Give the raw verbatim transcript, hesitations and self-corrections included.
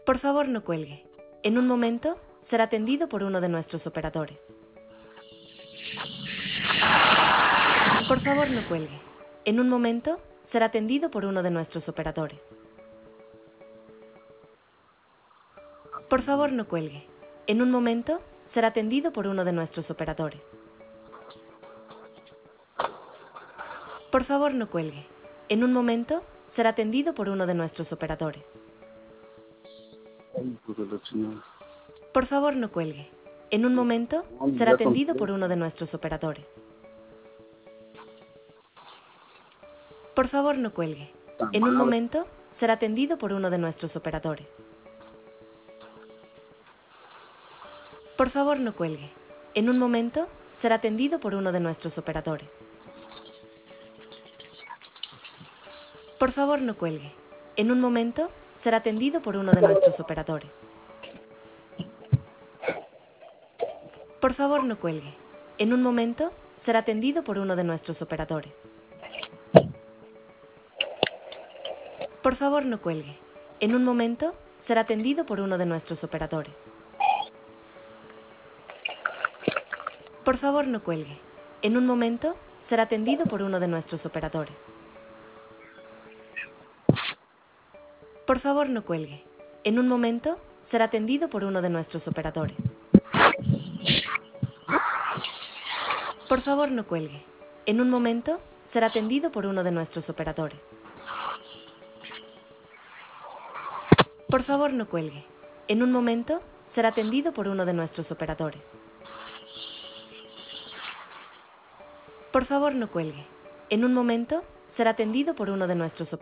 Por favor, no cuelgue. En un momento será atendido por uno de nuestros operadores. Por favor, no cuelgue. En un momento será atendido por uno de nuestros operadores. Por favor, no cuelgue. En un momento será atendido por uno de nuestros operadores. Por favor, no cuelgue. En un momento será atendido por uno de nuestros operadores. Ay, hijo de la chingada. Por favor, no cuelgue. En un momento No, será ya atendido conté. por uno de nuestros operadores. Por favor, no cuelgue. Puta En un madre. momento será atendido por uno de nuestros operadores. Por favor, no cuelgue. En un momento será atendido por uno de nuestros operadores. Por favor, no cuelgue. En un momento será atendido por uno de nuestros operadores. Por favor, no cuelgue. En un momento será atendido por uno de nuestros operadores. Por favor, no cuelgue. En un momento será atendido por uno de nuestros operadores. Por favor, no cuelgue. En un momento será atendido por uno de nuestros operadores. Por favor, no cuelgue. En un momento será atendido por uno de nuestros operadores. Por favor, no cuelgue. En un momento será atendido por uno de nuestros operadores. Por favor, no cuelgue. En un momento será atendido por uno de nuestros operadores. Por favor, no cuelgue. En un momento será atendido por uno de nuestros operadores.